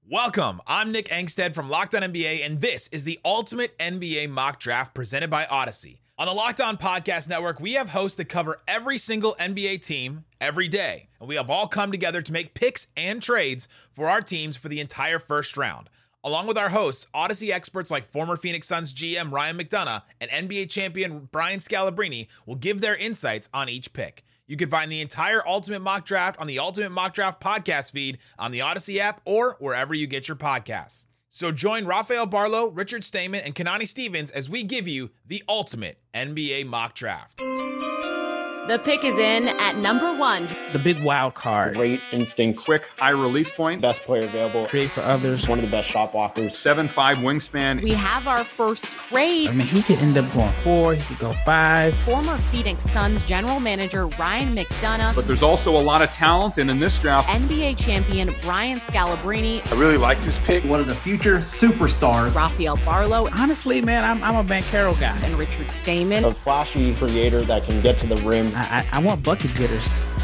Welcome, I'm Nick Angstead from Locked On NBA, and this is the Ultimate NBA Mock Draft presented by Odyssey. On the Locked On Podcast Network, we have hosts that cover every single NBA team every day, and we have all come together to make picks and trades for our teams for the entire first round. Along with our hosts, Odyssey experts like former Phoenix Suns GM Ryan McDonough and NBA champion Brian Scalabrine will give their insights on each pick. You can find the entire Ultimate Mock Draft on the Ultimate Mock Draft podcast feed on the Odyssey app or wherever you get your podcasts. So join Rafael Barlow, Richard Stayman, and Kanani Stevens as we give you the Ultimate NBA Mock Draft. The pick is in at number 1. The big wild card. Great instincts. Quick, high release point. Best player available. Create for others. One of the best shot blockers. 7'5" wingspan. We have our first trade. I mean, he could end up going 4. He could go 5. Former Phoenix Suns general manager Ryan McDonough. But there's also a lot of talent, and in this draft, NBA champion Brian Scalabrine. I really like this pick. One of the future superstars. Rafael Barlow. Honestly, man, I'm a Banchero guy. And Richard Stayman. A flashy creator that can get to the rim. I want bucket getters.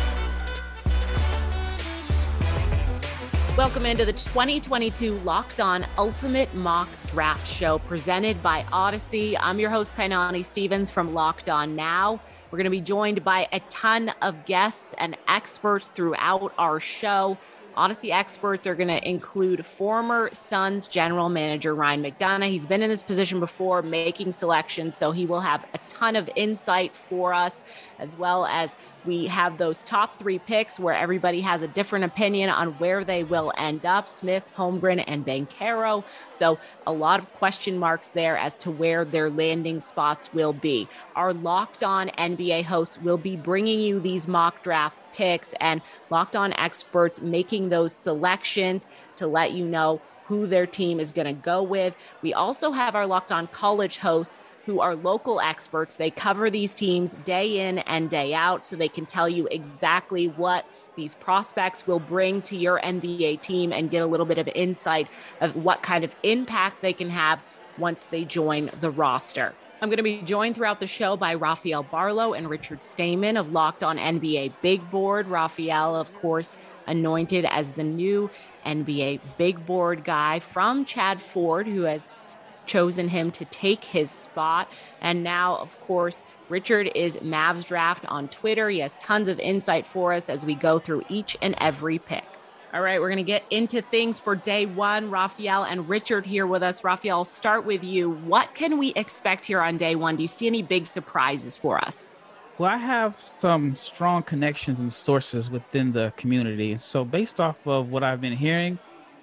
Welcome into the 2022 Locked On Ultimate Mock Draft Show presented by Odyssey. I'm your host, Kanani Stevens from Locked On Now. We're going to be joined by a ton of guests and experts throughout our show. Odyssey experts are going to include former Suns general manager Ryan McDonough. He's been in this position before making selections, so he will have a ton of insight for us, as well as we have those top 3 picks where everybody has a different opinion on where they will end up, Smith, Holmgren, and Banchero. So a lot of question marks there as to where their landing spots will be. Our Locked On NBA hosts will be bringing you these mock draft picks and Locked On experts making those selections to let you know who their team is going to go with. We also have our Locked On college hosts who are local experts. They cover these teams day in and day out, so they can tell you exactly what these prospects will bring to your NBA team and get a little bit of insight of what kind of impact they can have once they join the roster. I'm going to be joined throughout the show by Rafael Barlow and Richard Stayman of Locked On NBA Big Board. Rafael, of course, anointed as the new NBA Big Board guy from Chad Ford, who has chosen him to take his spot. And now, of course, Richard is Mavs Draft on Twitter. He has tons of insight for us as we go through each and every pick. All right, we're going to get into things for day 1. Rafael and Richard here with us. Rafael, I'll start with you. What can we expect here on day 1? Do you see any big surprises for us? Well, I have some strong connections and sources within the community. So based off of what I've been hearing,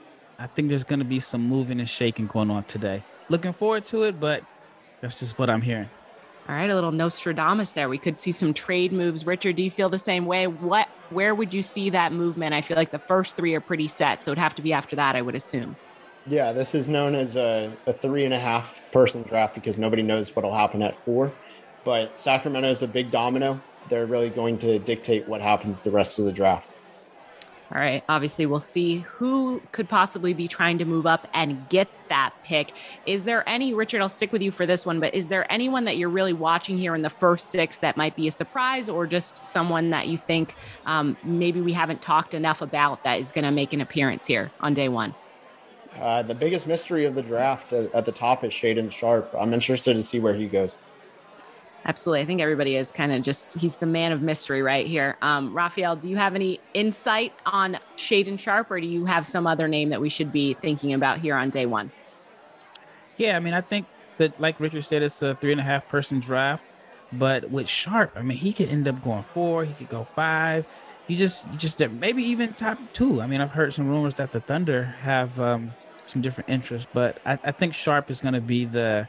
I think there's going to be some moving and shaking going on today. Looking forward to it, but that's just what I'm hearing. All right, a little Nostradamus there. We could see some trade moves. Richard, do you feel the same way? Where would you see that movement? I feel like the first 3 are pretty set, so it'd have to be after that, I would assume. Yeah, this is known as a 3.5 person draft because nobody knows what will happen at 4. But Sacramento is a big domino. They're really going to dictate what happens the rest of the draft. All right. Obviously, we'll see who could possibly be trying to move up and get that pick. Is there any, Richard, I'll stick with you for this one, but is there anyone that you're really watching here in the first 6 that might be a surprise, or just someone that you think maybe we haven't talked enough about that is going to make an appearance here on day 1? The biggest mystery of the draft at the top is Shaedon Sharpe. I'm interested to see where he goes. Absolutely. I think everybody is kind of he's the man of mystery right here. Rafael, do you have any insight on Shaedon Sharpe, or do you have some other name that we should be thinking about here on day 1? Yeah, I mean, I think that, like Richard said, it's a 3.5 person draft, but with Sharpe, I mean, he could end up going 4, he could go 5. You just maybe even top 2. I mean, I've heard some rumors that the Thunder have some different interests, but I think Sharpe is going to be the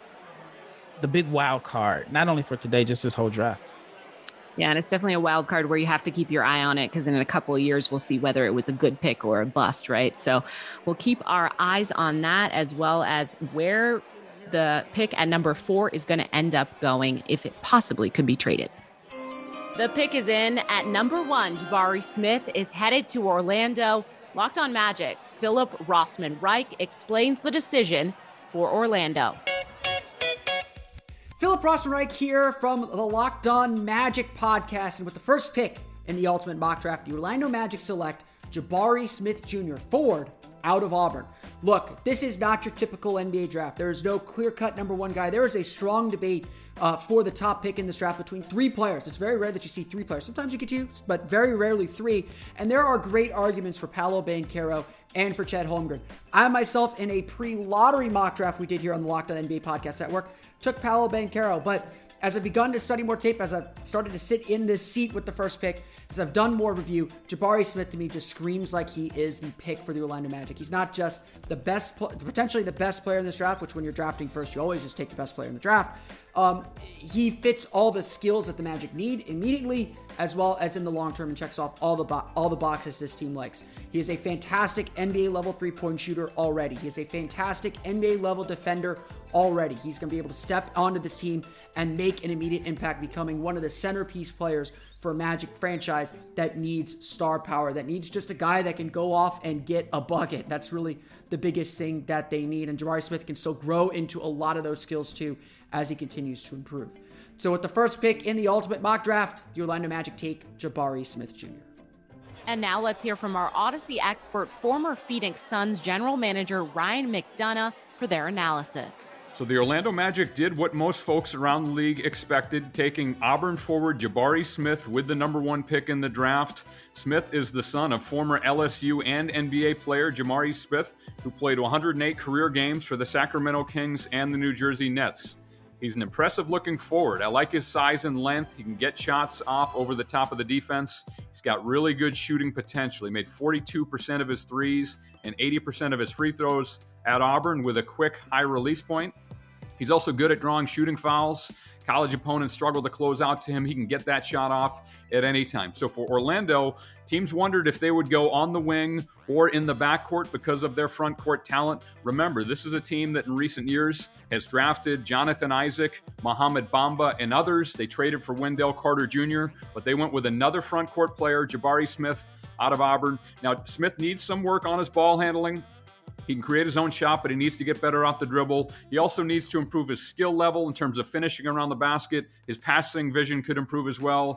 big wild card, not only for today, just this whole draft. Yeah, and it's definitely a wild card where you have to keep your eye on it, because in a couple of years, we'll see whether it was a good pick or a bust, right? So we'll keep our eyes on that, as well as where the pick at number 4 is going to end up going, if it possibly could be traded. The pick is in at number 1. Jabari Smith is headed to Orlando. Locked On Magic's Philip Rossman-Reich explains the decision for Orlando. Philip Rossman-Reich here from the Locked On Magic podcast, and with the first pick in the Ultimate Mock Draft, the Orlando Magic select Jabari Smith Jr., forward, out of Auburn. Look, this is not your typical NBA draft. There is no clear-cut number one guy. There is a strong debate for the top pick in this draft between three players. It's very rare that you see three players. Sometimes you get two, but very rarely three. And there are great arguments for Paolo Banchero and for Chet Holmgren. I myself, in a pre-lottery mock draft we did here on the Locked On NBA Podcast Network, took Paolo Banchero. But as I've begun to study more tape, as I've started to sit in this seat with the first pick, as I've done more review, Jabari Smith to me just screams like he is the pick for the Orlando Magic. He's not just the best, potentially the best player in this draft, which when you're drafting first, you always just take the best player in the draft. He fits all the skills that the Magic need immediately, as well as in the long term, and checks off all the boxes this team likes. He is a fantastic NBA level 3-point shooter already. He is a fantastic NBA level defender already. He's going to be able to step onto this team and make an immediate impact, becoming one of the centerpiece players for a Magic franchise that needs star power, that needs just a guy that can go off and get a bucket. That's really the biggest thing that they need. And Jabari Smith can still grow into a lot of those skills too as he continues to improve. So with the first pick in the Ultimate Mock Draft, the Orlando Magic take Jabari Smith Jr. And now let's hear from our Odyssey expert, former Phoenix Suns general manager Ryan McDonough, for their analysis. So the Orlando Magic did what most folks around the league expected, taking Auburn forward Jabari Smith with the number one pick in the draft. Smith is the son of former LSU and NBA player Jamari Smith, who played 108 career games for the Sacramento Kings and the New Jersey Nets. He's an impressive-looking forward. I like his size and length. He can get shots off over the top of the defense. He's got really good shooting potential. He made 42% of his threes and 80% of his free throws at Auburn with a quick, high release point. He's also good at drawing shooting fouls. College opponents struggle to close out to him. He can get that shot off at any time. So for Orlando, teams wondered if they would go on the wing or in the backcourt because of their front court talent. Remember, this is a team that in recent years has drafted Jonathan Isaac, Mohamed Bamba, and others. They traded for Wendell Carter Jr., but they went with another front court player, Jabari Smith, out of Auburn. Now, Smith needs some work on his ball handling. He can create his own shot, but he needs to get better off the dribble. He also needs to improve his skill level in terms of finishing around the basket. His passing vision could improve as well.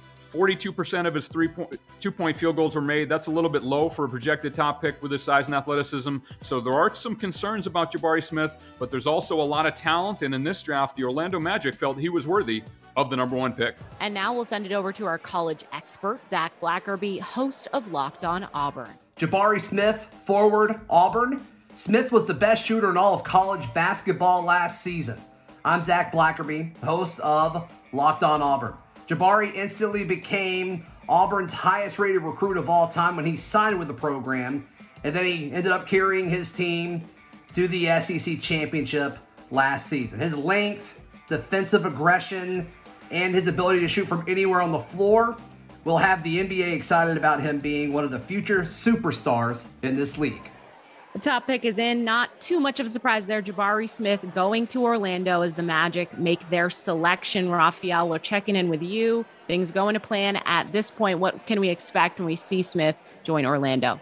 42% of his two-point field goals were made. That's a little bit low for a projected top pick with his size and athleticism. So there are some concerns about Jabari Smith, but there's also a lot of talent. And in this draft, the Orlando Magic felt he was worthy of the number one pick. And now we'll send it over to our college expert, Zach Blackerby, host of Locked On Auburn. Jabari Smith, forward, Auburn. Smith was the best shooter in all of college basketball last season. I'm Zach Blackerby, host of Locked On Auburn. Jabari instantly became Auburn's highest-rated recruit of all time when he signed with the program, and then he ended up carrying his team to the SEC championship last season. His length, defensive aggression, and his ability to shoot from anywhere on the floor will have the NBA excited about him being one of the future superstars in this league. The top pick is in. Not too much of a surprise there. Jabari Smith going to Orlando as the Magic make their selection. Raphael, we're checking in with you. Things going to plan at this point. What can we expect when we see Smith join Orlando?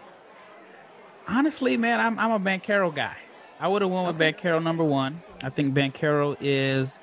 Honestly, man, I'm a Banchero guy. I would have went with Banchero number one. I think Banchero is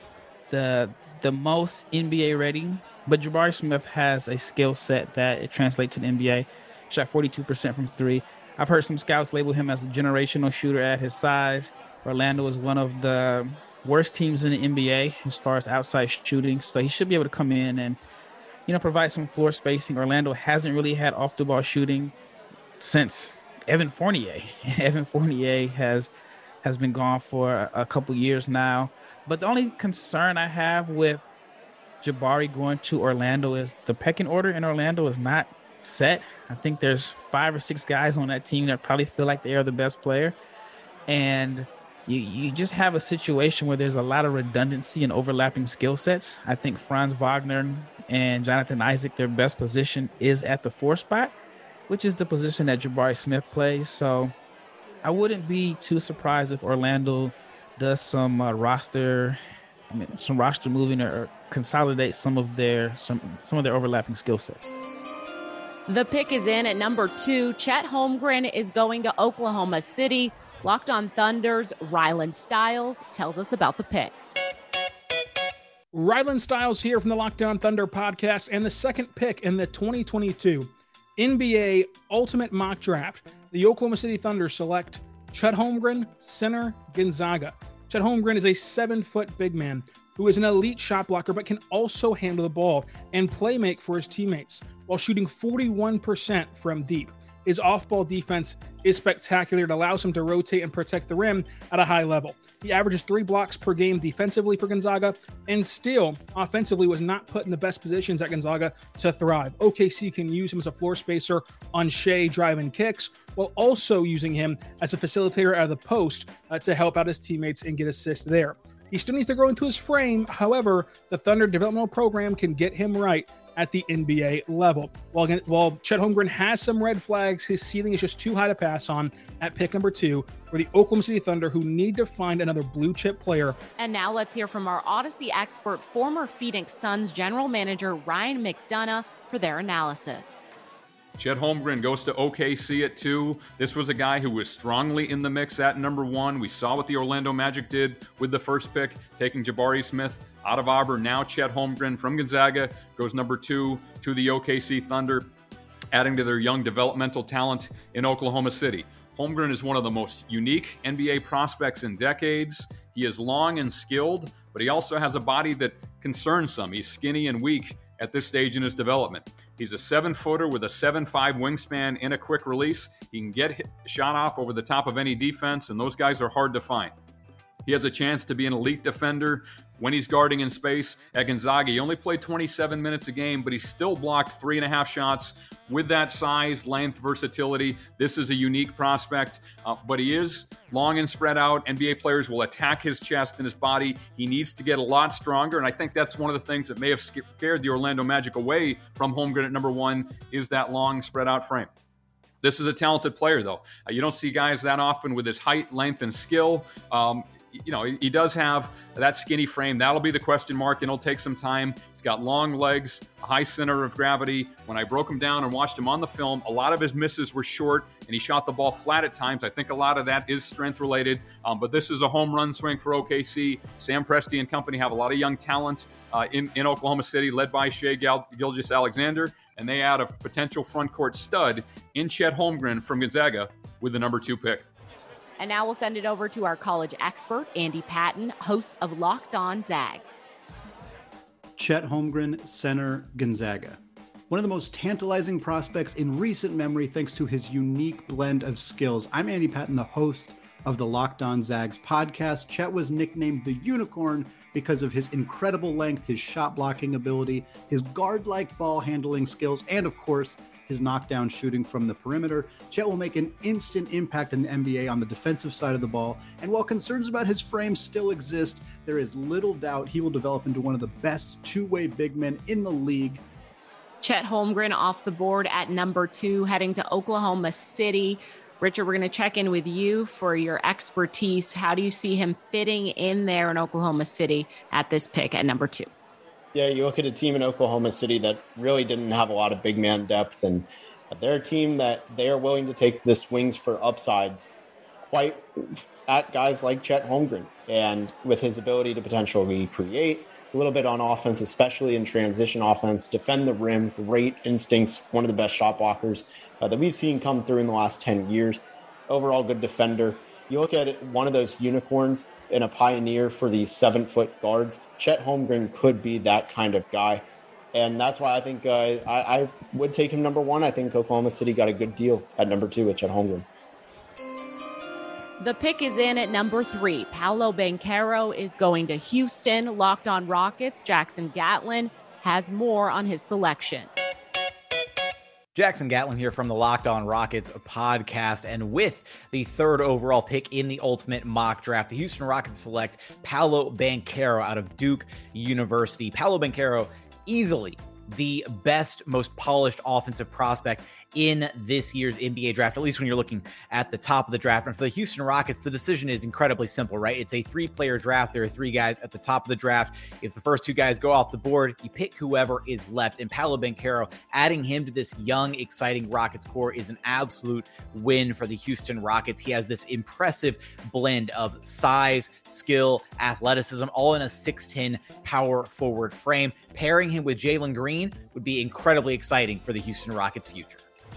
the most NBA ready, but Jabari Smith has a skill set that it translates to the NBA. Shot 42% from three. I've heard some scouts label him as a generational shooter at his size. Orlando is one of the worst teams in the NBA as far as outside shooting, so he should be able to come in and, provide some floor spacing. Orlando hasn't really had off-the-ball shooting since Evan Fournier. Evan Fournier has been gone for a couple years now. But the only concern I have with Jabari going to Orlando is the pecking order in Orlando is not set. I think there's 5 or 6 guys on that team that probably feel like they are the best player. And you just have a situation where there's a lot of redundancy and overlapping skill sets. I think Franz Wagner and Jonathan Isaac, their best position is at the 4 spot, which is the position that Jabari Smith plays. So I wouldn't be too surprised if Orlando does some roster moving or consolidate some of their overlapping skill sets. The pick is in at number 2. Chet Holmgren is going to Oklahoma City. Locked On Thunder's Rylan Stiles tells us about the pick. Rylan Stiles here from the Locked On Thunder podcast, and the second pick in the 2022 NBA Ultimate Mock Draft. The Oklahoma City Thunder select Chet Holmgren, center, Gonzaga. Chet Holmgren is a 7-foot big man who is an elite shot blocker but can also handle the ball and play make for his teammates while shooting 41% from deep. His off-ball defense is spectacular. It allows him to rotate and protect the rim at a high level. He averages 3 blocks per game defensively for Gonzaga, and still, offensively, was not put in the best positions at Gonzaga to thrive. OKC can use him as a floor spacer on Shea drive-in kicks, while also using him as a facilitator out of the post to help out his teammates and get assists there. He still needs to grow into his frame. However, the Thunder developmental program can get him right at the NBA level. While Chet Holmgren has some red flags, his ceiling is just too high to pass on at pick number 2 for the Oklahoma City Thunder, who need to find another blue chip player. And now let's hear from our Odyssey expert, former Phoenix Suns general manager Ryan McDonough, for their analysis. Chet Holmgren goes to OKC at 2. This was a guy who was strongly in the mix at number 1. We saw what the Orlando Magic did with the first pick, taking Jabari Smith out of Auburn. Now Chet Holmgren from Gonzaga goes number 2 to the OKC Thunder, adding to their young developmental talent in Oklahoma City. Holmgren is one of the most unique NBA prospects in decades. He is long and skilled, but he also has a body that concerns some. He's skinny and weak at this stage in his development. He's a 7-footer with a 7'5" wingspan and a quick release. He can get shot off over the top of any defense, and those guys are hard to find. He has a chance to be an elite defender when he's guarding in space. At Gonzaga, he only played 27 minutes a game, but he still blocked 3.5 shots. With that size, length, versatility, this is a unique prospect, but he is long and spread out. NBA players will attack his chest and his body. He needs to get a lot stronger, and I think that's one of the things that may have scared the Orlando Magic away from Holmgren at number 1, is that long, spread out frame. This is a talented player, though. You don't see guys that often with his height, length, and skill. He does have that skinny frame. That'll be the question mark, and it'll take some time. He's got long legs, a high center of gravity. When I broke him down and watched him on the film, a lot of his misses were short, and he shot the ball flat at times. I think a lot of that is strength related, but this is a home run swing for OKC. Sam Presti and company have a lot of young talent in Oklahoma City, led by Shai Gilgeous-Alexander, and they add a potential front court stud in Chet Holmgren from Gonzaga with the number 2 pick. And now we'll send it over to our college expert, Andy Patton, host of Locked On Zags. Chet Holmgren, center, Gonzaga. One of the most tantalizing prospects in recent memory thanks to his unique blend of skills. I'm Andy Patton, the host of the Locked On Zags podcast. Chet was nicknamed the Unicorn because of his incredible length, his shot blocking ability, his guard-like ball handling skills, and of course, his knockdown shooting from the perimeter. Chet will make an instant impact in the NBA on the defensive side of the ball. And while concerns about his frame still exist, there is little doubt he will develop into one of the best two-way big men in the league. Chet Holmgren off the board at number 2, heading to Oklahoma City. Richard, we're going to check in with you for your expertise. How do you see him fitting in there in Oklahoma City at this pick at number 2? Yeah, you look at a team in Oklahoma City that really didn't have a lot of big man depth, and they're a team that they are willing to take the swings for upsides quite at guys like Chet Holmgren. And with his ability to potentially create a little bit on offense, especially in transition offense, defend the rim, great instincts, one of the best shot blockers that we've seen come through in the last 10 years. Overall good defender. You look at it, one of those unicorns and a pioneer for these 7-foot guards. Chet Holmgren could be that kind of guy. And that's why I think I would take him number 1. I think Oklahoma City got a good deal at number 2 with Chet Holmgren. The pick is in at number 3. Paolo Banchero is going to Houston. Locked On Rockets, Jackson Gatlin has more on his selection. Jackson Gatlin here from the Locked On Rockets podcast, and with the 3rd overall pick in the Ultimate Mock Draft, the Houston Rockets select Paolo Banchero out of Duke University. Paolo Banchero, easily the best, most polished offensive prospect in this year's NBA draft, at least when you're looking at the top of the draft. And for the Houston Rockets, the decision is incredibly simple, right? It's a 3-player draft. There are 3 guys at the top of the draft. If the first 2 guys go off the board, you pick whoever is left. And Paolo Banchero, adding him to this young, exciting Rockets core is an absolute win for the Houston Rockets. He has this impressive blend of size, skill, athleticism, all in a 6'10" power forward frame. Pairing him with Jalen Green would be incredibly exciting for the Houston Rockets' future.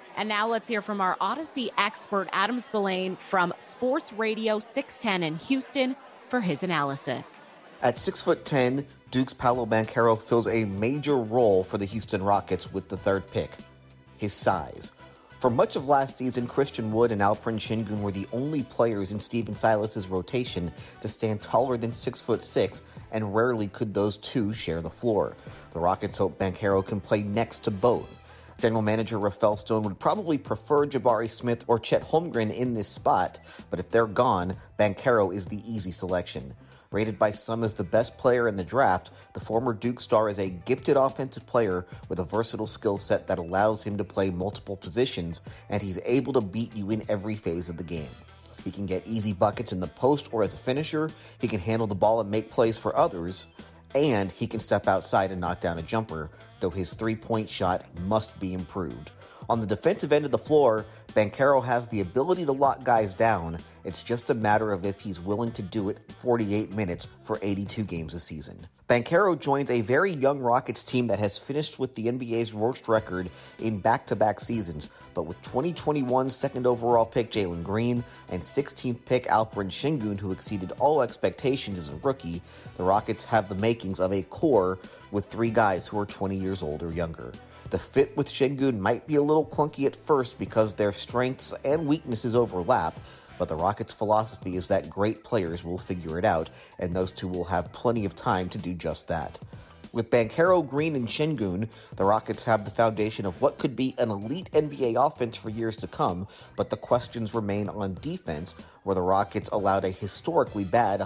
And now let's hear from our Odyssey expert, Adam Spillane from Sports Radio 610 in Houston for his analysis. At 6'10", Duke's Paolo Banchero fills a major role for the Houston Rockets with the third pick, his size. For much of last season, Christian Wood and Alperen Sengun were the only players in Stephen Silas's rotation to stand taller than 6'6", and rarely could those two share the floor. The Rockets hope Banchero can play next to both. General Manager Rafael Stone would probably prefer Jabari Smith or Chet Holmgren in this spot, but if they're gone, Banchero is the easy selection. Rated by some as the best player in the draft, the former Duke star is a gifted offensive player with a versatile skill set that allows him to play multiple positions, and he's able to beat you in every phase of the game. He can get easy buckets in the post or as a finisher, he can handle the ball and make plays for others, and he can step outside and knock down a jumper, though his three-point shot must be improved. On the defensive end of the floor, Banchero has the ability to lock guys down. It's just a matter of if he's willing to do it 48 minutes for 82 games a season. Banchero joins a very young Rockets team that has finished with the NBA's worst record in back-to-back seasons, but with 2021 second overall pick Jalen Green and 16th pick Alperen Sengun, who exceeded all expectations as a rookie, the Rockets have the makings of a core with three guys who are 20 years old or younger. The fit with Sengun might be a little clunky at first because their strengths and weaknesses overlap, but the Rockets' philosophy is that great players will figure it out, and those two will have plenty of time to do just that. With Banchero, Green, and Sengun, the Rockets have the foundation of what could be an elite NBA offense for years to come, but the questions remain on defense, where the Rockets allowed a historically bad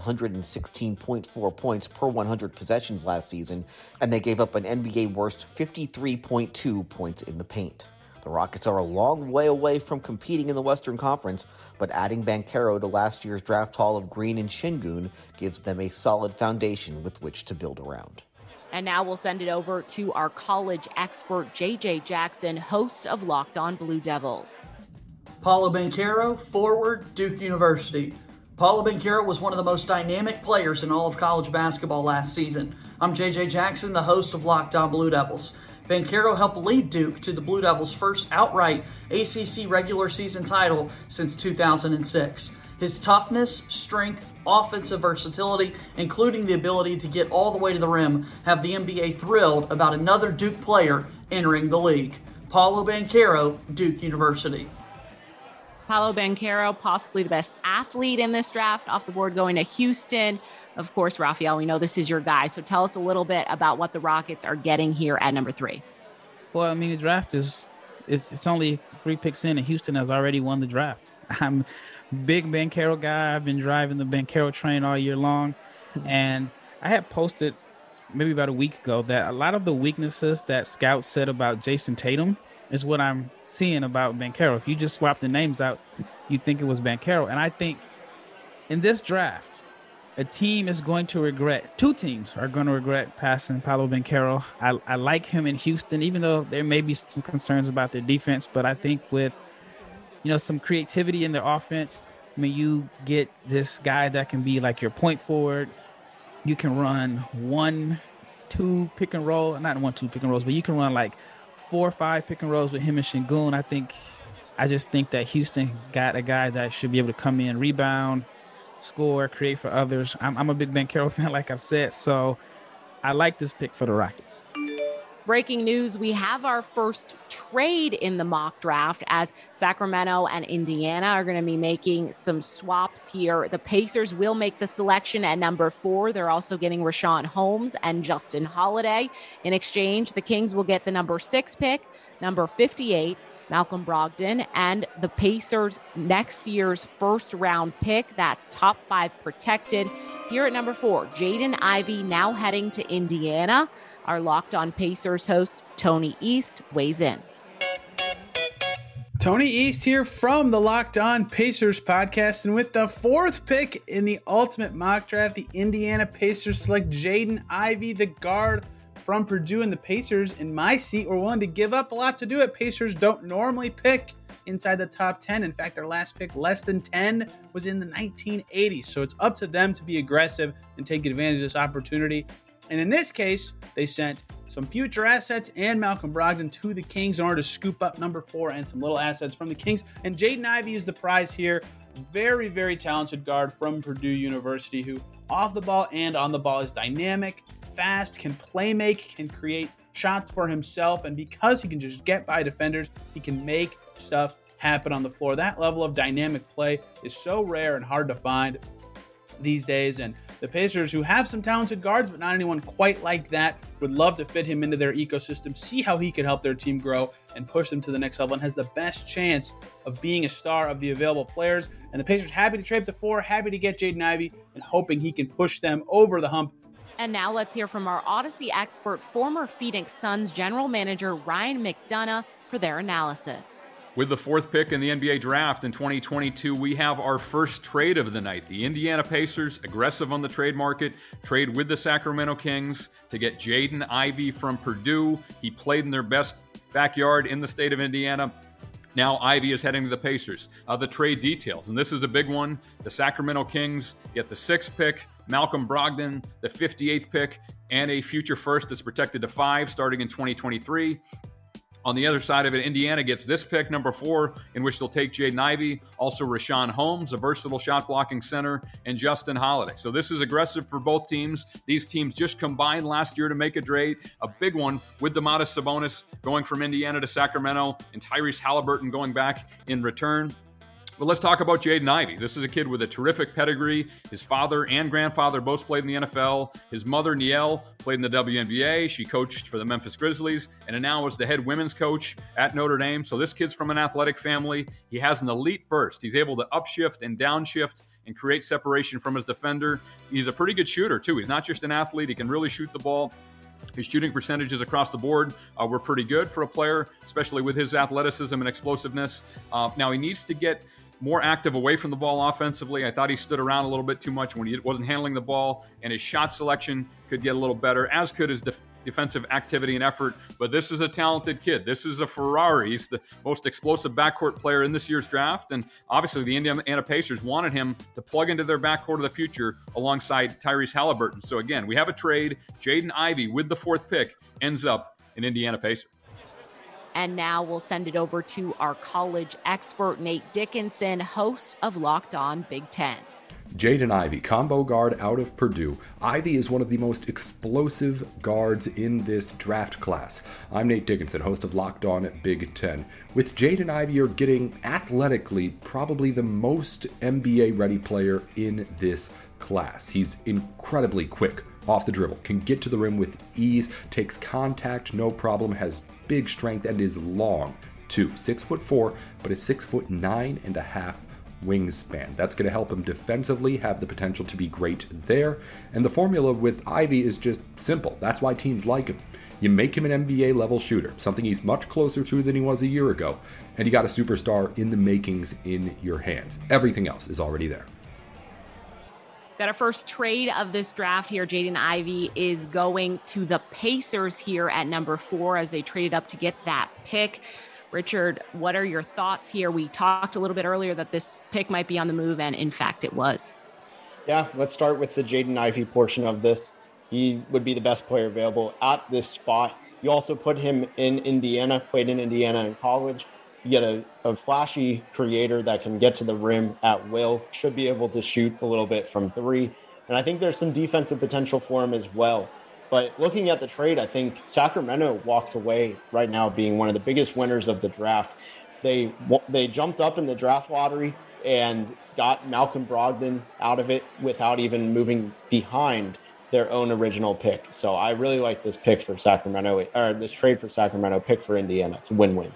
116.4 points per 100 possessions last season, and they gave up an NBA worst 53.2 points in the paint. The Rockets are a long way away from competing in the Western Conference, but adding Banchero to last year's draft haul of Green and Sengun gives them a solid foundation with which to build around. And now we'll send it over to our college expert, JJ Jackson, host of Locked On Blue Devils. Paolo Banchero, forward, Duke University. Paolo Banchero was one of the most dynamic players in all of college basketball last season. I'm JJ Jackson, the host of Locked On Blue Devils. Banchero helped lead Duke to the Blue Devils' first outright ACC regular season title since 2006. His toughness, strength, offensive versatility, including the ability to get all the way to the rim, have the NBA thrilled about another Duke player entering the league. Paolo Banchero, Duke University. Paolo Banchero, possibly the best athlete in this draft, off the board going to Houston. Of course, Raphael, we know this is your guy, so tell us a little bit about what the Rockets are getting here at number 3. Well, I mean, the draft is it's only 3 picks in, and Houston has already won the draft. I'm a big Banchero guy. I've been driving the Banchero train all year long, and I had posted maybe about a week ago that a lot of the weaknesses that scouts said about Jason Tatum is what I'm seeing about Banchero. If you just swap the names out, you think it was Banchero. And I think in this draft, a team is going to regret, 2 teams are going to regret passing Paolo Banchero. I like him in Houston, even though there may be some concerns about their defense. But I think with, some creativity in their offense, I mean, you get this guy that can be like your point forward. You can run 1-2 pick and roll, not 1-2 pick and rolls, but you can run like 4 or 5 pick and rolls with him and Sengun. I just think that Houston got a guy that should be able to come in, rebound, score, create for others. I'm a big Banchero fan, like I've said, so I like this pick for the Rockets. Breaking news, we have our first trade in the mock draft as Sacramento and Indiana are going to be making some swaps here. The Pacers will make the selection at number 4. They're also getting Richaun Holmes and Justin Holiday. In exchange, the Kings will get the number 6 pick, number 58, Malcolm Brogdon, and the Pacers' next year's first-round pick. That's top 5 protected. Here at number 4, Jaden Ivey now heading to Indiana. Our Locked On Pacers host, Tony East, weighs in. Tony East here from the Locked On Pacers podcast, and with the 4th pick in the ultimate mock draft, the Indiana Pacers select Jaden Ivey, the guard from Purdue, and the Pacers, in my seat, were willing to give up a lot to do it. Pacers don't normally pick inside the top 10. In fact, their last pick, less than 10, was in the 1980s. So it's up to them to be aggressive and take advantage of this opportunity. And in this case, they sent some future assets and Malcolm Brogdon to the Kings in order to scoop up number 4 and some little assets from the Kings. And Jaden Ivey is the prize here. Very, very talented guard from Purdue University who off the ball and on the ball is dynamic, fast, can play make, can create shots for himself. And because he can just get by defenders, he can make stuff happen on the floor. That level of dynamic play is so rare and hard to find these days. And the Pacers, who have some talented guards, but not anyone quite like that, would love to fit him into their ecosystem, see how he could help their team grow and push them to the next level, and has the best chance of being a star of the available players. And the Pacers happy to trade the 4, happy to get Jaden Ivey, and hoping he can push them over the hump. And now let's hear from our Odyssey expert, former Phoenix Suns general manager Ryan McDonough, for their analysis. With the 4th pick in the NBA draft in 2022, we have our first trade of the night. The Indiana Pacers, aggressive on the trade market, trade with the Sacramento Kings to get Jaden Ivey from Purdue. He played in their best backyard in the state of Indiana. Now Ivey is heading to the Pacers. The trade details, and this is a big one. The Sacramento Kings get the 6th pick, Malcolm Brogdon, the 58th pick, and a future first that's protected to 5 starting in 2023. On the other side of it, Indiana gets this pick, number 4, in which they'll take Jaden Ivey, also Rashawn Holmes, a versatile shot-blocking center, and Justin Holiday. So this is aggressive for both teams. These teams just combined last year to make a trade, a big one with Domantas Sabonis going from Indiana to Sacramento, and Tyrese Halliburton going back in return. But let's talk about Jaden Ivey. This is a kid with a terrific pedigree. His father and grandfather both played in the NFL. His mother, Niele, played in the WNBA. She coached for the Memphis Grizzlies and now is the head women's coach at Notre Dame. So this kid's from an athletic family. He has an elite burst. He's able to upshift and downshift and create separation from his defender. He's a pretty good shooter, too. He's not just an athlete. He can really shoot the ball. His shooting percentages across the board were pretty good for a player, especially with his athleticism and explosiveness. Now, he needs to get more active away from the ball offensively. I thought he stood around a little bit too much when he wasn't handling the ball, and his shot selection could get a little better, as could his defensive activity and effort. But this is a talented kid. This is a Ferrari. He's the most explosive backcourt player in this year's draft, and obviously the Indiana Pacers wanted him to plug into their backcourt of the future alongside Tyrese Halliburton. So again, we have a trade. Jaden Ivey with the 4th pick ends up in Indiana Pacers. And now we'll send it over to our college expert, Nate Dickinson, host of Locked On Big Ten. Jaden Ivey, combo guard out of Purdue. Ivey is one of the most explosive guards in this draft class. I'm Nate Dickinson, host of Locked On Big Ten. With Jaden Ivey, you're getting athletically probably the most NBA-ready player in this class. He's incredibly quick off the dribble, can get to the rim with ease, takes contact no problem, has big strength, and is long too. 6'4", but a 6'9.5" wingspan. That's going to help him defensively, have the potential to be great there. And the formula with Ivey is just simple. That's why teams like him. You make him an NBA level shooter, something he's much closer to than he was a year ago, and you got a superstar in the makings in your hands. Everything else is already there. Got our first trade of this draft here. Jaden Ivey is going to the Pacers here at number 4 as they traded up to get that pick. Richard, what are your thoughts here? We talked a little bit earlier that this pick might be on the move, and in fact it was. Yeah, let's start with the Jaden Ivey portion of this. He would be the best player available at this spot. You also put him in Indiana, played in Indiana in college. You get a flashy creator that can get to the rim at will, should be able to shoot a little bit from 3. And I think there's some defensive potential for him as well. But looking at the trade, I think Sacramento walks away right now being one of the biggest winners of the draft. They jumped up in the draft lottery and got Malcolm Brogdon out of it without even moving behind their own original pick. So I really like this pick for Sacramento, or this trade for Sacramento, pick for Indiana. It's a win-win.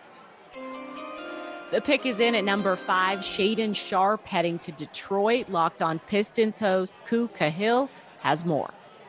The pick is in at number 5, Shaedon Sharpe heading to Detroit. Locked On Pistons host Ku Khahil has more.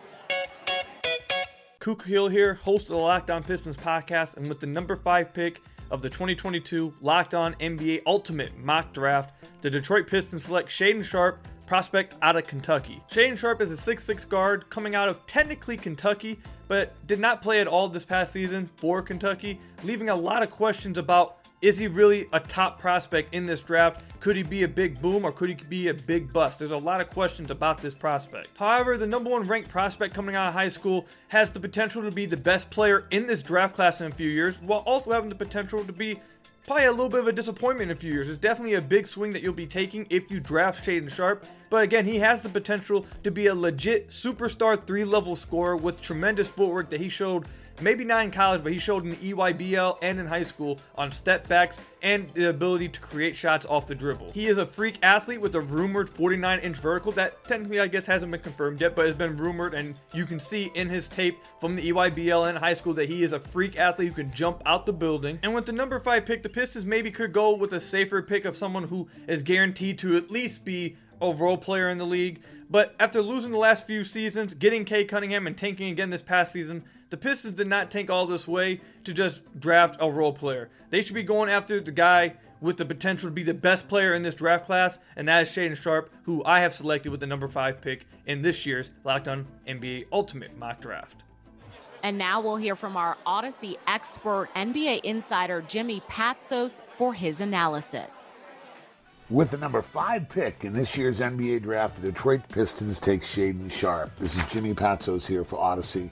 Ku Khahil here, host of the Locked On Pistons podcast, and with the number 5 pick of the 2022 Locked On NBA Ultimate Mock Draft, the Detroit Pistons select Shaedon Sharpe, prospect out of Kentucky. Shaedon Sharpe is a 6'6" guard coming out of technically Kentucky, but did not play at all this past season for Kentucky, leaving a lot of questions about Is he really a top prospect in this draft? Could he be a big boom or could he be a big bust? There's a lot of questions about this prospect. However, the number 1 ranked prospect coming out of high school has the potential to be the best player in this draft class in a few years, while also having the potential to be probably a little bit of a disappointment in a few years. It's definitely a big swing that you'll be taking if you draft Shaedon Sharpe. But again, he has the potential to be a legit superstar 3-level scorer with tremendous footwork that he showed, maybe not in college, but he showed in EYBL and in high school on step backs and the ability to create shots off the dribble. He is a freak athlete with a rumored 49-inch vertical that technically I guess hasn't been confirmed yet, but has been rumored, and you can see in his tape from the EYBL and high school that he is a freak athlete who can jump out the building. And with the number 5 pick, the Pistons maybe could go with a safer pick of someone who is guaranteed to at least be a role player in the league. But after losing the last few seasons, getting Cade Cunningham and tanking again this past season, the Pistons did not tank all this way to just draft a role player. They should be going after the guy with the potential to be the best player in this draft class, and that is Shaedon Sharpe, who I have selected with the number 5 pick in this year's Locked On NBA Ultimate Mock Draft. And now we'll hear from our Odyssey expert, NBA insider Jimmy Patsos, for his analysis. With the number 5 pick in this year's NBA draft, the Detroit Pistons take Shaedon Sharpe. This is Jimmy Patsos here for Odyssey.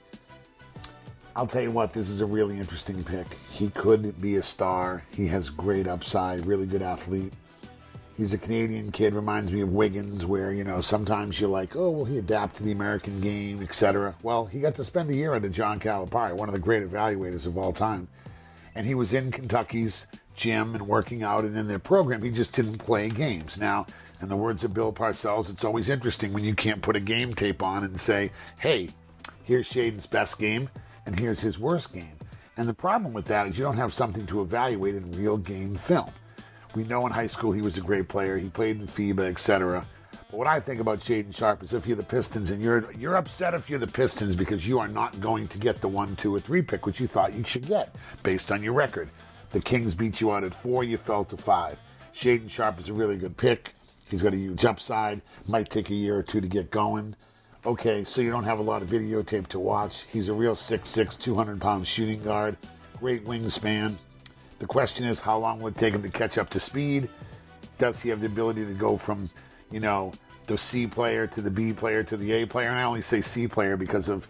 I'll tell you what, this is a really interesting pick. He could be a star. He has great upside, really good athlete. He's a Canadian kid, reminds me of Wiggins, where, you know, sometimes you're like, oh, will he adapt to the American game, etc. Well, he got to spend a year under John Calipari, one of the great evaluators of all time. And he was in Kentucky's gym and working out and in their program. He just didn't play games. Now, in the words of Bill Parcells, it's always interesting when you can't put a game tape on and say, hey, here's Shaedon's best game and here's his worst game. And the problem with that is you don't have something to evaluate in real game film. We know in high school he was a great player. He played in FIBA, etc. But what I think about Shaedon Sharpe is if you're the Pistons and you're upset if you're the Pistons because you are not going to get the 1, 2, or 3 pick, which you thought you should get based on your record. The Kings beat you out at 4, you fell to 5. Shaedon Sharpe is a really good pick. He's got a huge upside. Might take a year or 2 to get going. Okay, so you don't have a lot of videotape to watch. He's a real 6'6", 200-pound shooting guard. Great wingspan. The question is, how long will it take him to catch up to speed? Does he have the ability to go from, you know, the C player to the B player to the A player? And I only say C player because of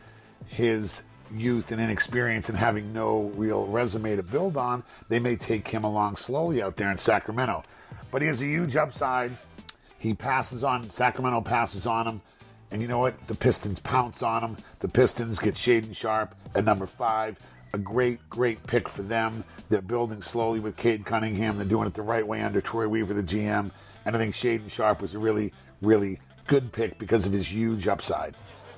his youth and inexperience and having no real resume to build on. They may take him along slowly out there in Sacramento. But he has a huge upside. He passes on, Sacramento passes on him. And you know what? The Pistons pounce on him. The Pistons get Shaedon Sharpe at number 5. A great, great pick for them. They're building slowly with Cade Cunningham. They're doing it the right way under Troy Weaver, the GM. And I think Shaedon Sharpe was a really, really good pick because of his huge upside.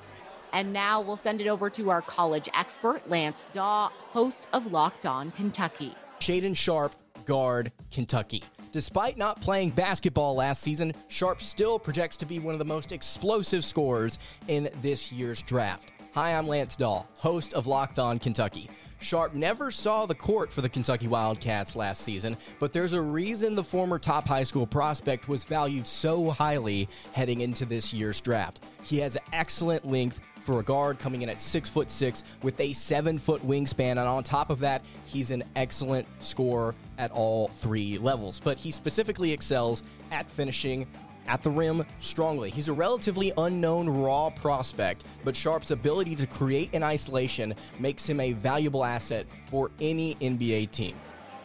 And now we'll send it over to our college expert, Lance Daw, host of Locked On Kentucky. Shaedon Sharpe, guard, Kentucky. Despite not playing basketball last season, Sharpe still projects to be one of the most explosive scorers in this year's draft. Hi, I'm Lance Dahl, host of Locked On Kentucky. Sharpe never saw the court for the Kentucky Wildcats last season, but there's a reason the former top high school prospect was valued so highly heading into this year's draft. He has excellent length for a guard, coming in at 6'6" with a 7-foot wingspan, and on top of that, he's an excellent scorer at all 3 levels. But he specifically excels at finishing at the rim strongly. He's a relatively unknown raw prospect, but Sharpe's ability to create in isolation makes him a valuable asset for any NBA team.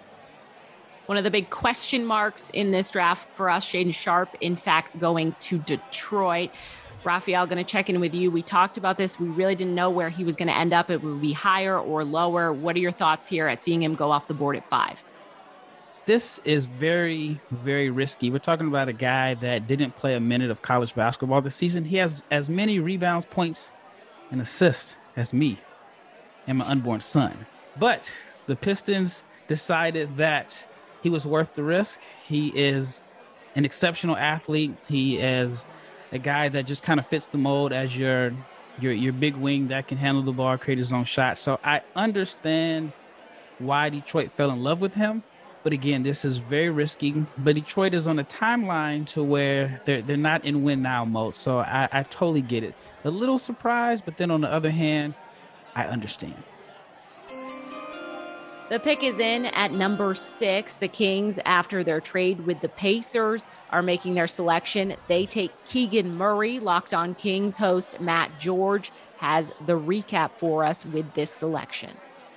One of the big question marks in this draft for us, Shaedon Sharpe, in fact, going to Detroit. Raphael, going to check in with you. We talked about this. We really didn't know where he was going to end up. It would be higher or lower. What are your thoughts here at seeing him go off the board at 5? This is very, very risky. We're talking about a guy that didn't play a minute of college basketball this season. He has as many rebounds, points, and assists as me and my unborn son. But the Pistons decided that he was worth the risk. He is an exceptional athlete. He is a guy that just kind of fits the mold as your big wing that can handle the ball, create his own shot. So I understand why Detroit fell in love with him. But again, this is very risky. But Detroit is on a timeline to where they're not in win now mode. So I totally get it. A little surprised, but then on the other hand, I understand. The pick is in at number 6. The Kings, after their trade with the Pacers, are making their selection. They take Keegan Murray. Locked On Kings host Matt George has the recap for us with this selection.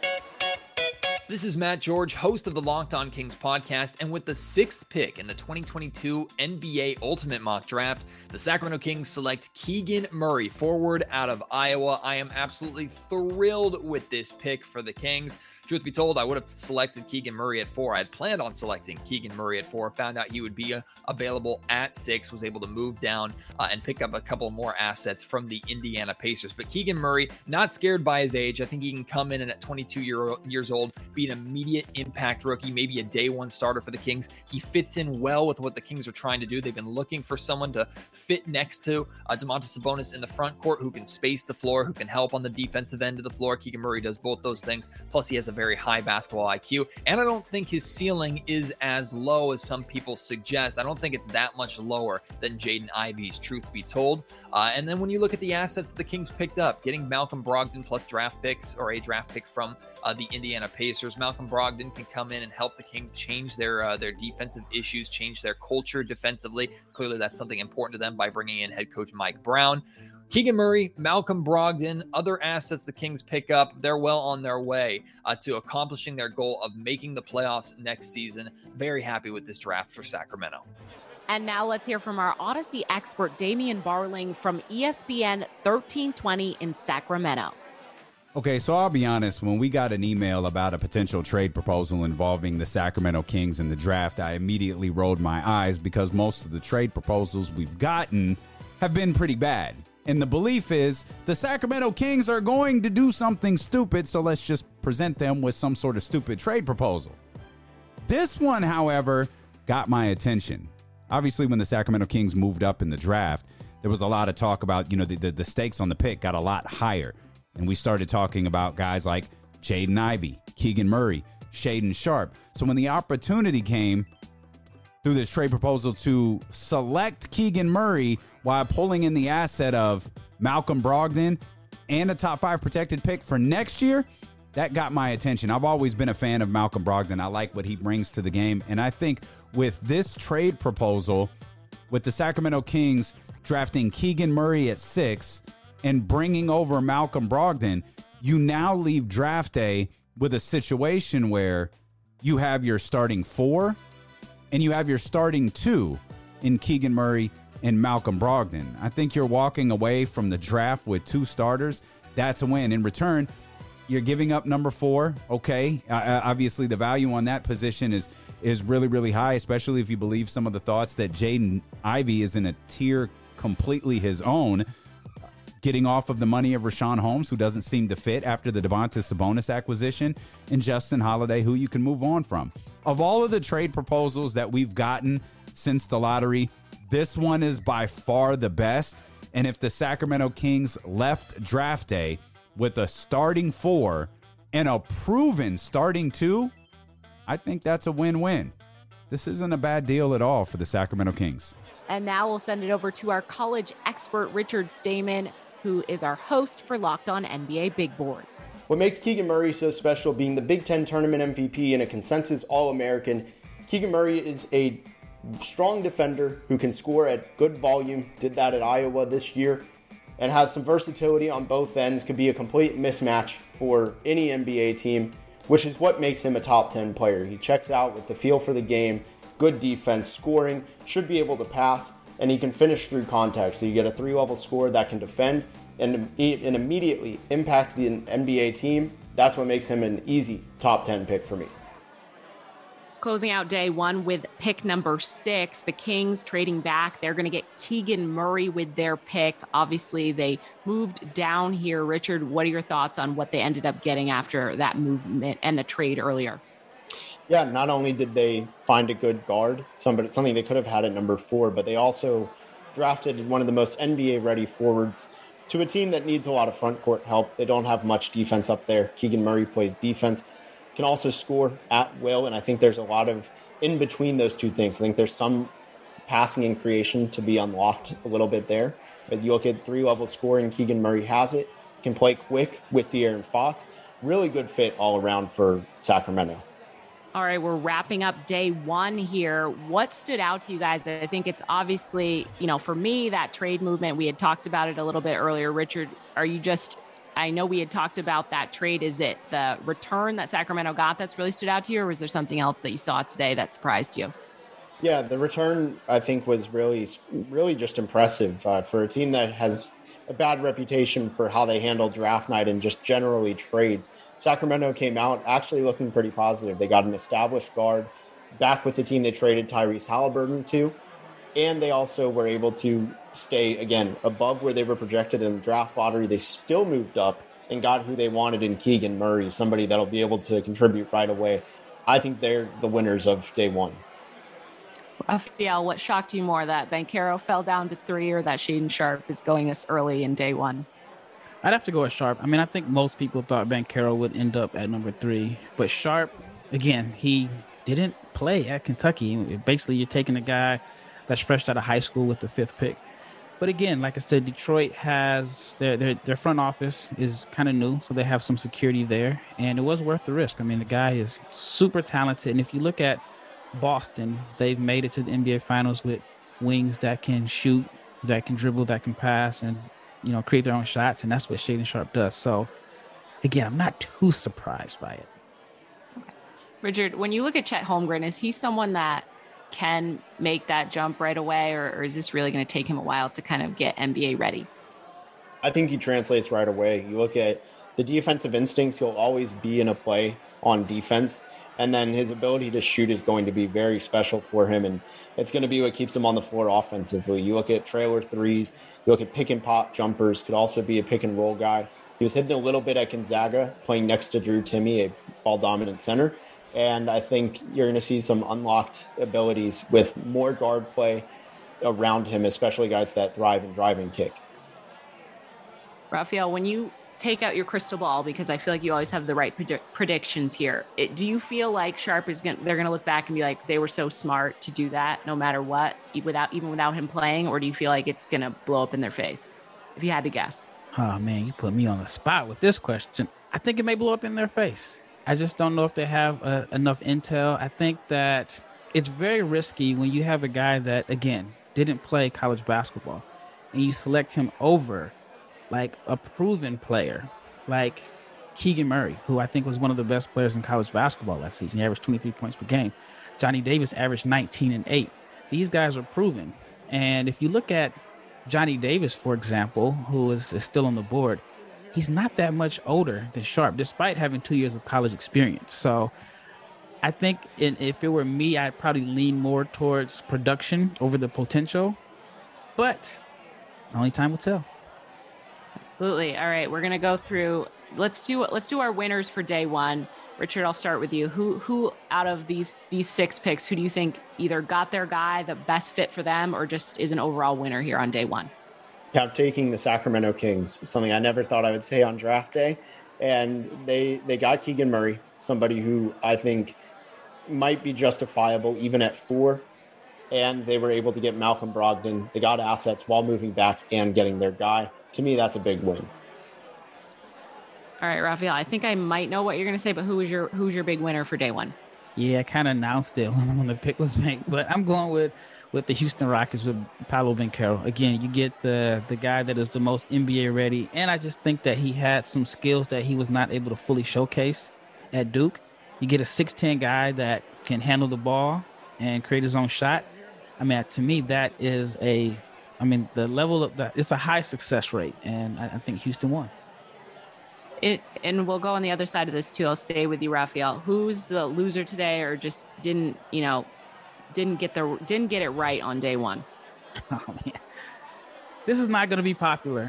This is Matt George, host of the Locked On Kings podcast, and with the 6th pick in the 2022 NBA Ultimate Mock Draft, the Sacramento Kings select Keegan Murray, forward out of Iowa. I am absolutely thrilled with this pick for the Kings. Truth be told, I would have selected Keegan Murray at 4. I had planned on selecting Keegan Murray at 4, found out he would be available at 6, was able to move down and pick up a couple more assets from the Indiana Pacers. But Keegan Murray, not scared by his age. I think he can come in and at 22 years old, be an immediate impact rookie, maybe a day one starter for the Kings. He fits in well with what the Kings are trying to do. They've been looking for someone to fit next to Domantas Sabonis in the front court who can space the floor, who can help on the defensive end of the floor. Keegan Murray does both those things. Plus, he has a very high basketball IQ, and I don't think his ceiling is as low as some people suggest. I don't think it's that much lower than Jaden Ivey's, truth be told. And then when you look at the assets that the Kings picked up, getting Malcolm Brogdon plus draft picks, or a draft pick from the Indiana Pacers, Malcolm Brogdon can come in and help the Kings change their defensive issues, change their culture defensively. Clearly, that's something important to them by bringing in head coach Mike Brown. Keegan Murray, Malcolm Brogdon, other assets the Kings pick up, they're well on their way to accomplishing their goal of making the playoffs next season. Very happy with this draft for Sacramento. And now let's hear from our Odyssey expert, Damian Barling from ESPN 1320 in Sacramento. Okay, so I'll be honest, when we got an email about a potential trade proposal involving the Sacramento Kings in the draft, I immediately rolled my eyes because most of the trade proposals we've gotten have been pretty bad. And the belief is the Sacramento Kings are going to do something stupid, so let's just present them with some sort of stupid trade proposal. This one, however, got my attention. Obviously, when the Sacramento Kings moved up in the draft, there was a lot of talk about, the stakes on the pick got a lot higher. And we started talking about guys like Jaden Ivey, Keegan Murray, Shaedon Sharpe. So when the opportunity came through this trade proposal to select Keegan Murray while pulling in the asset of Malcolm Brogdon and a top 5 protected pick for next year, that got my attention. I've always been a fan of Malcolm Brogdon. I like what he brings to the game. And I think with this trade proposal, with the Sacramento Kings drafting Keegan Murray at 6 and bringing over Malcolm Brogdon, you now leave draft day with a situation where you have your starting 4 and you have your starting 2 in Keegan Murray and Malcolm Brogdon. I think you're walking away from the draft with 2 starters. That's a win. In return, you're giving up number 4. Okay. Obviously, the value on that position is really, really high, especially if you believe some of the thoughts that Jaden Ivey is in a tier completely his own, getting off of the money of Richaun Holmes, who doesn't seem to fit after the Domantas Sabonis acquisition, and Justin Holiday, who you can move on from. Of all of the trade proposals that we've gotten since the lottery, this one is by far the best. And if the Sacramento Kings left draft day with a starting 4 and a proven starting 2, I think that's a win-win. This isn't a bad deal at all for the Sacramento Kings. And now we'll send it over to our college expert, Richard Stayman, who is our host for Locked On NBA Big Board. What makes Keegan Murray so special, being the Big Ten Tournament MVP and a consensus All-American, Keegan Murray is a strong defender who can score at good volume, did that at Iowa this year, and has some versatility on both ends, could be a complete mismatch for any NBA team, which is what makes him a top 10 player. He checks out with the feel for the game, good defense, scoring, should be able to pass, and he can finish through contact. So you get a 3-level scorer that can defend and immediately impact the NBA team. That's what makes him an easy top 10 pick for me. Closing out day 1 with pick number 6, the Kings trading back. They're going to get Keegan Murray with their pick. Obviously, they moved down here. Richard, what are your thoughts on what they ended up getting after that movement and the trade earlier? Yeah, not only did they find a good guard, something they could have had at number 4, but they also drafted one of the most NBA-ready forwards to a team that needs a lot of front court help. They don't have much defense up there. Keegan Murray plays defense, can also score at will, and I think there's a lot of in between those two things. I think there's some passing and creation to be unlocked a little bit there. But you look at 3-level scoring, Keegan Murray has it, can play quick with De'Aaron Fox, really good fit all around for Sacramento. All right, we're wrapping up day one here. What stood out to you guys? I think it's obviously, for me, that trade movement, we had talked about it a little bit earlier. Richard, I know we had talked about that trade. Is it the return that Sacramento got that's really stood out to you, or was there something else that you saw today that surprised you? Yeah, the return, I think, was really just impressive for a team that has a bad reputation for how they handle draft night and just generally trades. Sacramento came out actually looking pretty positive. They got an established guard back with the team they traded Tyrese Halliburton to, and they also were able to stay, again, above where they were projected in the draft lottery. They still moved up and got who they wanted in Keegan Murray, somebody that'll be able to contribute right away. I think they're the winners of day one. Raphael, what shocked you more, that Banchero fell down to 3 or that Shaedon Sharpe is going this early in day one? I'd have to go with Sharpe. I mean, I think most people thought Banchero would end up at number 3, but Sharpe, again, he didn't play at Kentucky. Basically, you're taking a guy that's fresh out of high school with the 5th pick. But again, like I said, Detroit has their front office is kind of new, so they have some security there, and it was worth the risk. I mean, the guy is super talented, and if you look at Boston, they've made it to the NBA Finals with wings that can shoot, that can dribble, that can pass, and create their own shots, and that's what Shaedon Sharpe does. So, again, I'm not too surprised by it. Okay. Richard, when you look at Chet Holmgren, is he someone that can make that jump right away, or is this really going to take him a while to kind of get NBA ready? I think he translates right away. You look at the defensive instincts, he'll always be in a play on defense. And then his ability to shoot is going to be very special for him. And it's going to be what keeps him on the floor offensively. You look at trailer threes, you look at pick and pop jumpers, could also be a pick and roll guy. He was hitting a little bit at Gonzaga, playing next to Drew Timme, a ball dominant center. And I think you're going to see some unlocked abilities with more guard play around him, especially guys that thrive in drive and kick. Raphael, when you take out your crystal ball, because I feel like you always have the right predictions here, do you feel like Sharpe they're going to look back and be like, they were so smart to do that no matter what, even without him playing? Or do you feel like it's going to blow up in their face, if you had to guess? Oh, man, you put me on the spot with this question. I think it may blow up in their face. I just don't know if they have enough intel. I think that it's very risky when you have a guy that, again, didn't play college basketball and you select him over like a proven player like Keegan Murray, who I think was one of the best players in college basketball last season. He averaged 23 points per game. Johnny Davis averaged 19 and 8. These guys are proven. And if you look at Johnny Davis, for example, who is still on the board, he's not that much older than Sharpe, despite having 2 years of college experience. So I think if it were me, I'd probably lean more towards production over the potential. But only time will tell. Absolutely. All right, we're going to go through. Let's do our winners for day one. Richard, I'll start with you. Who out of these 6 picks, who do you think either got their guy, the best fit for them, or just is an overall winner here on day one? Yeah, I'm taking the Sacramento Kings, something I never thought I would say on draft day. And they got Keegan Murray, somebody who I think might be justifiable even at 4. And they were able to get Malcolm Brogdon. They got assets while moving back and getting their guy. To me, that's a big win. All right, Raphael, I think I might know what you're going to say, but who's your big winner for day one? Yeah, I kind of announced it when the pick was made, but I'm going with the Houston Rockets with Paolo Banchero. Again, you get the guy that is the most NBA ready, and I just think that he had some skills that he was not able to fully showcase at Duke. You get a 6'10" guy that can handle the ball and create his own shot. I mean, to me, that is the level of that, it's a high success rate, and I think Houston won. And we'll go on the other side of this too. I'll stay with you, Raphael. Who's the loser today, or just didn't get it right on day one? Oh man, this is not going to be popular,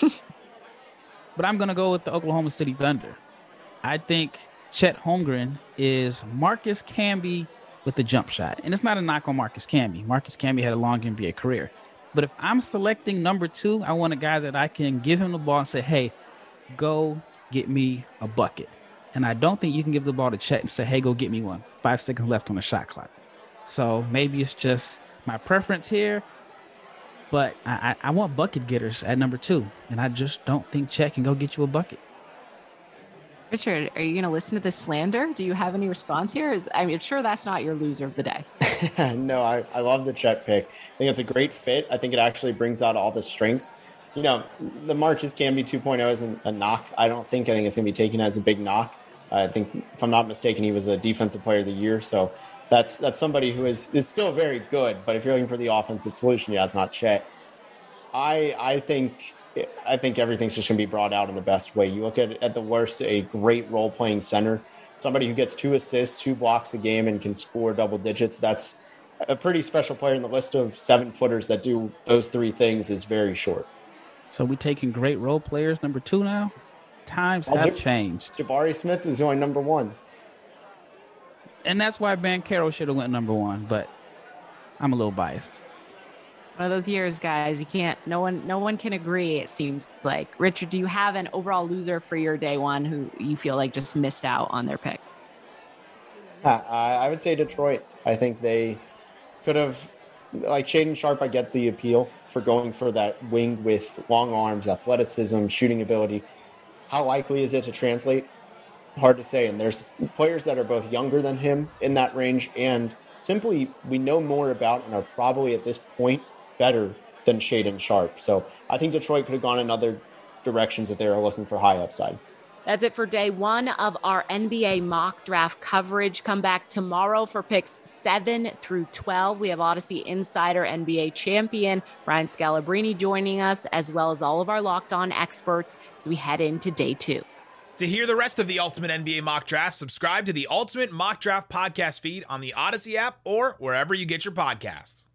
but I'm going to go with the Oklahoma City Thunder. I think Chet Holmgren is Marcus Camby with the jump shot, and it's not a knock on Marcus Camby. Marcus Camby had a long NBA career. But if I'm selecting number 2, I want a guy that I can give him the ball and say, hey, go get me a bucket. And I don't think you can give the ball to Chet and say, hey, go get me one. 5 seconds left on the shot clock. So maybe it's just my preference here. But I want bucket getters at number 2. And I just don't think Chet can go get you a bucket. Richard, are you going to listen to this slander? Do you have any response here? I'm sure that's not your loser of the day. No, I love the Chet pick. I think it's a great fit. I think it actually brings out all the strengths. You know, the Marcus Camby 2.0 isn't a knock. I think it's going to be taken as a big knock. I think, if I'm not mistaken, he was a defensive player of the year. So that's somebody who is still very good. But if you're looking for the offensive solution, it's not Chet. I think everything's just going to be brought out in the best way. You look at the worst, a great role-playing center, somebody who gets 2 assists, 2 blocks a game, and can score double digits. That's a pretty special player, in the list of 7-footers that do those 3 things is very short. So we taking great role players number 2 now? Times have changed. Jabari Smith is going number 1. And that's why Banchero should have went number 1, but I'm a little biased. One of those years, guys, you can't, no one can agree, it seems like. Richard, do you have an overall loser for your day one who you feel like just missed out on their pick? I would say Detroit. I think they could have, like Shaedon Sharpe, I get the appeal for going for that wing with long arms, athleticism, shooting ability. How likely is it to translate? Hard to say. And there's players that are both younger than him in that range and simply we know more about and are probably at this point better than Shaedon Sharpe. So I think Detroit could have gone in other directions if they were looking for high upside. That's it for day one of our NBA mock draft coverage. Come back tomorrow for picks 7 through 12. We have Odyssey Insider NBA champion Brian Scalabrine joining us, as well as all of our Locked On experts as we head into day 2. To hear the rest of the Ultimate NBA Mock Draft, subscribe to the Ultimate Mock Draft podcast feed on the Odyssey app or wherever you get your podcasts.